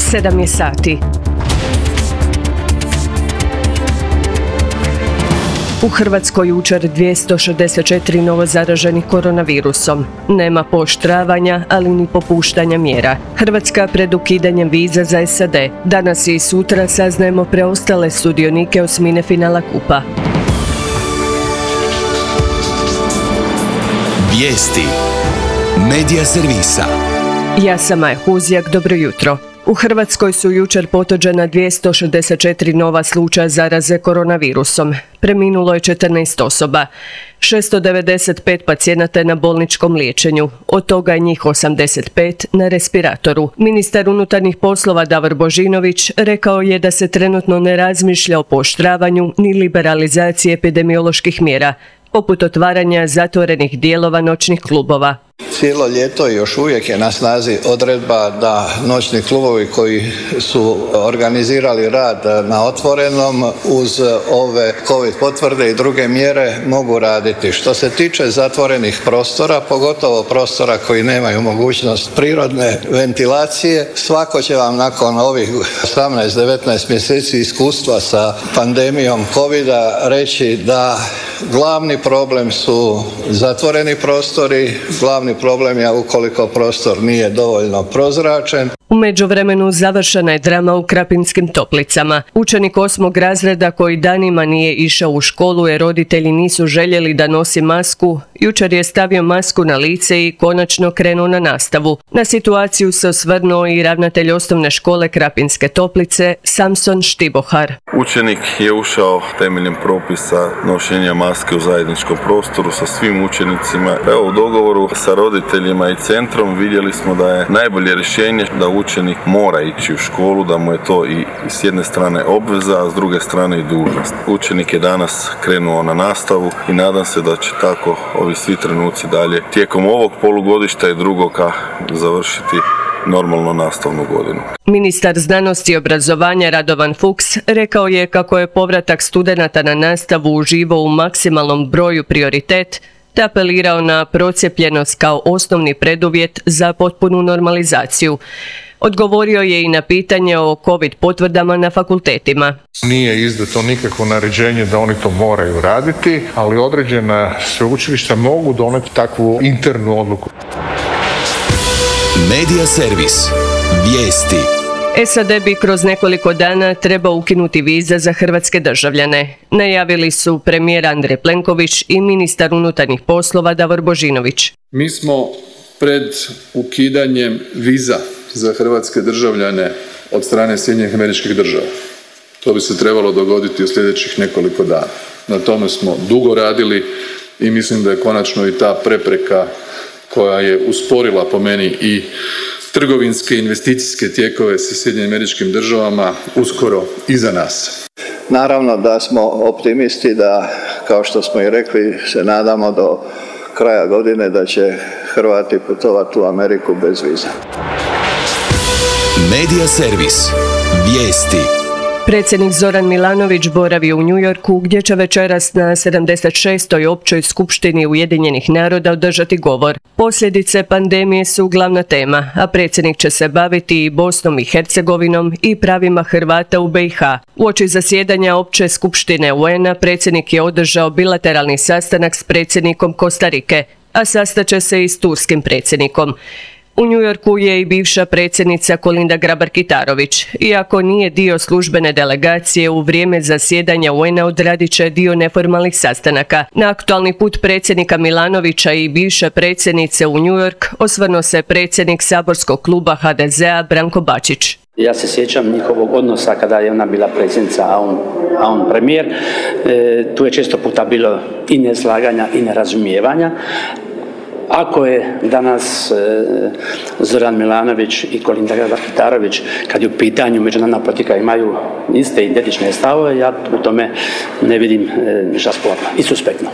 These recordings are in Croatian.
7 je sati. U Hrvatskoj jučer 264 novo zaraženih koronavirusom. Nema pooštravanja, ali ni popuštanja mjera. Hrvatska pred ukidanjem viza za SAD. Danas i sutra saznajemo preostale sudionike osmine finala kupa. Vijesti Medija servisa. Ja sam Maja Huzjak, dobro jutro. U Hrvatskoj su jučer potvrđena 264 nova slučaja zaraze koronavirusom. Preminulo je 14 osoba. 695 pacijenata je na bolničkom liječenju, od toga je njih 85 na respiratoru. Ministar unutarnjih poslova Davor Božinović rekao je da se trenutno ne razmišlja o pooštravanju ni liberalizaciji epidemioloških mjera, poput otvaranja zatvorenih dijelova noćnih klubova. Cijelo ljeto i još uvijek je na snazi odredba da noćni klubovi koji su organizirali rad na otvorenom uz ove COVID potvrde i druge mjere mogu raditi. Što se tiče zatvorenih prostora, pogotovo prostora koji nemaju mogućnost prirodne ventilacije, svako će vam nakon ovih 18-19 mjeseci iskustva sa pandemijom COVID-a reći da glavni problem su zatvoreni prostori, glavni problem je ukoliko prostor nije dovoljno prozračen. U međuvremenu završena je drama u Krapinskim Toplicama. Učenik 8. razreda koji danima nije išao u školu jer roditelji nisu željeli da nosi masku, jučer je stavio masku na lice i konačno krenuo na nastavu. Na situaciju se osvrnuo i ravnatelj osnovne škole Krapinske Toplice Samson Štibohar. Učenik je ušao temeljem propisa nošenja maske u zajedničkom prostoru sa svim učenicima. Evo, u dogovoru sa roditeljima i centrom vidjeli smo da je najbolje rješenje da učenik mora ići u školu, da mu je to i s jedne strane obveza, a s druge strane i dužnost. Učenik je danas krenuo na nastavu i nadam se da će tako ovi svi trenuci dalje tijekom ovog polugodišta i drugoga završiti normalno nastavnu godinu. Ministar znanosti i obrazovanja Radovan Fuchs rekao je kako je povratak studenata na nastavu uživao u maksimalnom broju prioritet te apelirao na procijepljenost kao osnovni preduvjet za potpunu normalizaciju. Odgovorio je i na pitanje o COVID potvrdama na fakultetima. Nije izdato nikakvo naređenje da oni to moraju raditi, ali određena sveučilišta mogu donijeti takvu internu odluku. Medija servis. Vijesti. SAD bi kroz nekoliko dana trebao ukinuti vize za hrvatske državljane. Najavili su premijer Andrej Plenković i ministar unutarnjih poslova Davor Božinović. Mi smo pred ukidanjem viza za hrvatske državljane od strane Sjedinjenih Američkih Država. To bi se trebalo dogoditi u sljedećih nekoliko dana. Na tome smo dugo radili i mislim da je konačno i ta prepreka koja je usporila po meni i trgovinske i investicijske tijekove sa Sjedinjenim Američkim Državama uskoro iza nas. Naravno da smo optimisti da, kao što smo i rekli, se nadamo do kraja godine da će Hrvati putovati u Ameriku bez viza. Medija servis. Vijesti. Predsjednik Zoran Milanović boravi u New Yorku gdje će večeras na 76. općoj skupštini Ujedinjenih naroda održati govor. Posljedice pandemije su glavna tema, a predsjednik će se baviti i Bosnom i Hercegovinom i pravima Hrvata u BiH. Uoči zasjedanja opće skupštine UN-a predsjednik je održao bilateralni sastanak s predsjednikom Kostarike, a sastaće se i s turskim predsjednikom. U New Yorku je i bivša predsjednica Kolinda Grabar-Kitarović. Iako nije dio službene delegacije, u vrijeme zasjedanja UN-a odradit će dio neformalnih sastanaka. Na aktualni put predsjednika Milanovića i bivše predsjednice u New York osvrnuo se predsjednik saborskog kluba HDZ-a Branko Bačić. Ja se sjećam njihovog odnosa kada je ona bila predsjednica, a on premijer. Tu je često puta bilo i neslaganja i nerazumijevanja. Ako je danas Zoran Milanović i Kolinda Grabar-Kitarović, kad je u pitanju međunarodna politika, imaju iste identične stavove, ja u tome ne vidim ništa sporno i suspektno.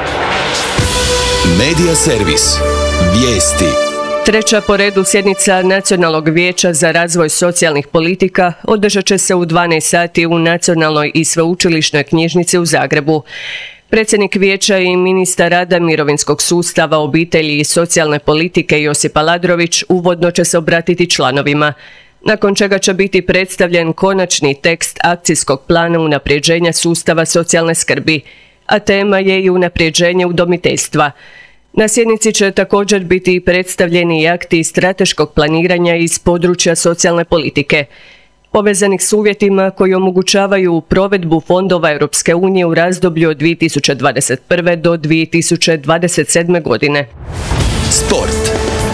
Medija servis. Vijesti. Treća po redu sjednica Nacionalnog vijeća za razvoj socijalnih politika održat će se u 12 sati u Nacionalnoj i sveučilišnoj knjižnici u Zagrebu. Predsjednik vijeća i ministar rada, mirovinskog sustava, obitelji i socijalne politike Josip Aladrović uvodno će se obratiti članovima. nakon čega će biti predstavljen konačni tekst akcijskog plana unapređenja sustava socijalne skrbi, a tema je i unapređenje udomiteljstva. Na sjednici će također biti predstavljeni i akti strateškog planiranja iz područja socijalne politike, povezanih s uvjetima koji omogućavaju provedbu fondova Europske unije u razdoblju od 2021. do 2027. godine. Sport.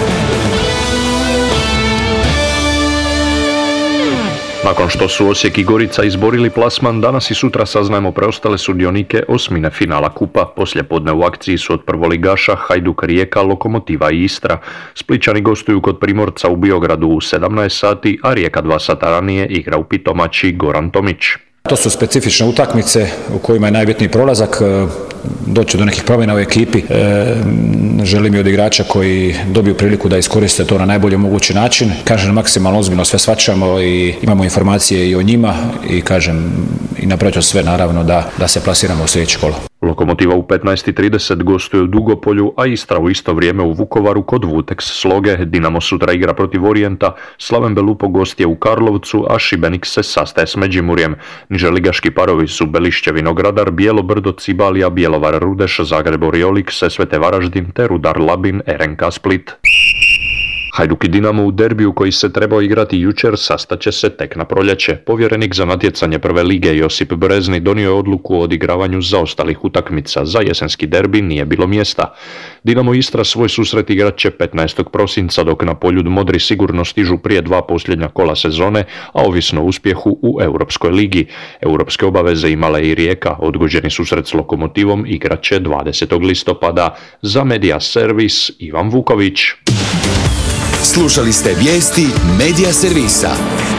Nakon što su Osijek i Gorica izborili plasman, danas i sutra saznajemo preostale sudionike osmine finala kupa. Poslijepodne u akciji su od prvoligaša Hajduk, Rijeka, Lokomotiva i Istra. Splićani gostuju kod Primorca u Biogradu u 17 sati, a Rijeka 2 sata ranije igra u Pitomači Goran Tomić. To su specifične utakmice u kojima je najbitniji prolazak, doći do nekih promjena u ekipi. Želim i od igrača koji dobiju priliku da iskoriste to na najbolji mogući način. Kažem, maksimalno ozbiljno sve shvaćamo i imamo informacije i o njima i kažem, i napravit ću sve naravno da se plasiramo u sljedeće kolo. Lokomotiva u 15:30 gostuje u Dugopolju, a Istra u isto vrijeme u Vukovaru kod Vuteks Sloge. Dinamo sutra igra protiv Orijenta, Slaven Belupo gost je u Karlovcu, a Šibenik se sastaje s Međimurjem. Niželigaški parovi su Belišće Vinogradar, Bijelo Brdo Cibalija, Bjelovar Rudeš, Zagreb Oriolik, Sesvete Varaždin te Rudar Labin, RNK Split. Hajduk i Dinamo u derbiju koji se trebao igrati jučer sastaće se tek na proljeće. Povjerenik za natjecanje prve lige Josip Brezni donio je odluku o odigravanju zaostalih utakmica. Za jesenski derbi nije bilo mjesta. Dinamo Istra svoj susret igrat će 15. prosinca, dok na Poljud Modri sigurno stižu prije 2 posljednja kola sezone, a ovisno o uspjehu u Europskoj ligi. Europske obaveze imala i Rijeka. Odgođeni susret s Lokomotivom igrat će 20. listopada. Za Media Servis Ivan Vuković. Slušali ste vijesti Media Servisa.